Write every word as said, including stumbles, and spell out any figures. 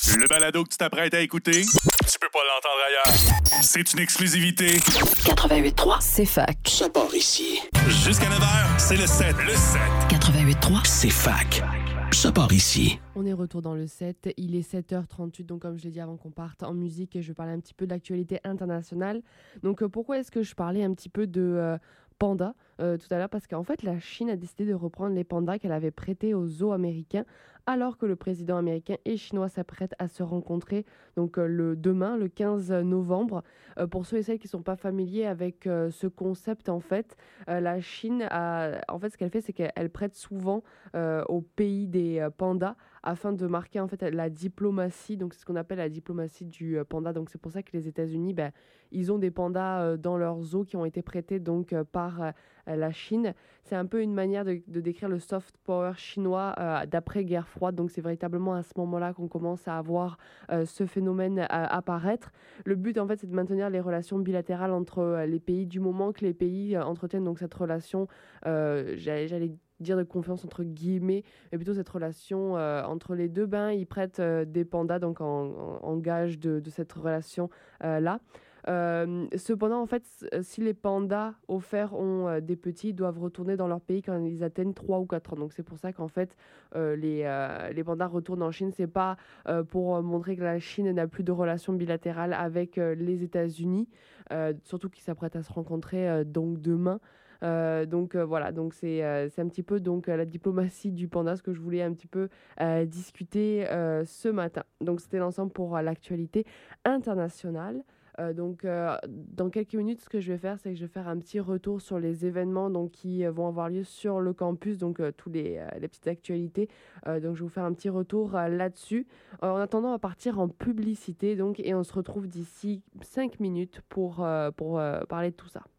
Le balado que tu t'apprêtes à écouter, tu peux pas l'entendre ailleurs. C'est une exclusivité. quatre-vingt-huit trois, c'est fac. Ça part ici. Jusqu'à neuf heures, c'est le sept. Le sept. quatre-vingt-huit trois, C'est fac. Ça part ici. On est retour dans le sept, il est sept heures trente-huit, donc comme je l'ai dit avant qu'on parte en musique, je vais parler un petit peu de l'actualité internationale. Donc euh, pourquoi est-ce que je parlais un petit peu de euh, pandas euh, tout à l'heure? Parce qu'en fait la Chine a décidé de reprendre les pandas qu'elle avait prêtés aux zoos américains, alors que le président américain et chinois s'apprêtent à se rencontrer donc euh, le demain, le quinze novembre. Euh, pour ceux et celles qui ne sont pas familiers avec euh, ce concept, en fait, euh, la Chine a, en fait, ce qu'elle fait, c'est qu'elle prête souvent euh, au pays des euh, pandas afin de marquer en fait la diplomatie. Donc c'est ce qu'on appelle la diplomatie du euh, panda. Donc c'est pour ça que les États-Unis, ben, ils ont des pandas euh, dans leurs zoos qui ont été prêtés donc euh, par euh, la Chine. C'est un peu une manière de, de décrire le soft power chinois euh, d'après guerre froide. Donc c'est véritablement à ce moment-là qu'on commence à avoir euh, ce phénomène à apparaître. Le but en fait, c'est de maintenir les relations bilatérales entre euh, les pays du moment que les pays euh, entretiennent donc cette relation. Euh, j'allais, j'allais dire de confiance entre guillemets, mais plutôt cette relation euh, entre les deux. Ben, ils prêtent euh, des pandas donc en, en, en gage de, de cette relation euh, là. Euh, cependant, en fait, si les pandas offerts ont euh, des petits, ils doivent retourner dans leur pays quand ils atteignent trois ou quatre ans. Donc c'est pour ça qu'en fait, euh, les, euh, les pandas retournent en Chine. C'est pas euh, pour montrer que la Chine n'a plus de relations bilatérales avec euh, les États-Unis, euh, surtout qu'ils s'apprêtent à se rencontrer euh, donc demain. Euh, donc euh, voilà, donc c'est euh, c'est un petit peu donc euh, la diplomatie du panda, ce que je voulais un petit peu euh, discuter euh, ce matin. Donc c'était l'ensemble pour euh, l'actualité internationale. Euh, donc euh, dans quelques minutes, ce que je vais faire, c'est que je vais faire un petit retour sur les événements donc, qui euh, vont avoir lieu sur le campus, donc euh, tous les, euh, les petites actualités. Euh, donc je vais vous faire un petit retour euh, là-dessus. Euh, en attendant, on va partir en publicité donc, et on se retrouve d'ici cinq minutes pour, euh, pour euh, parler de tout ça.